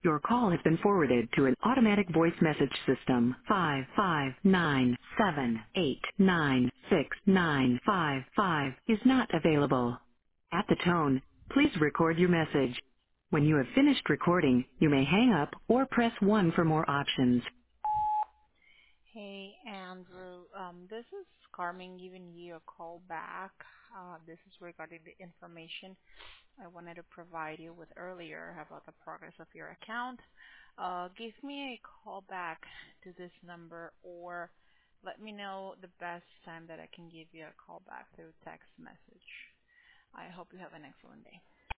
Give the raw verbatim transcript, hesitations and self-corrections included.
Your call has been forwarded to an automatic voice message system. Five five nine seven eight nine six nine five five is not available. At the tone, please record your message. When you have finished recording, you may hang up or press one for more options. Hey, Andrew. Um, this is Carmen giving you a call back. Uh, this is regarding the information I wanted to provide you with earlier about the progress of your account. Uh, give me a call back to this number or let me know the best time that I can give you a call back through text message. I hope you have an excellent day.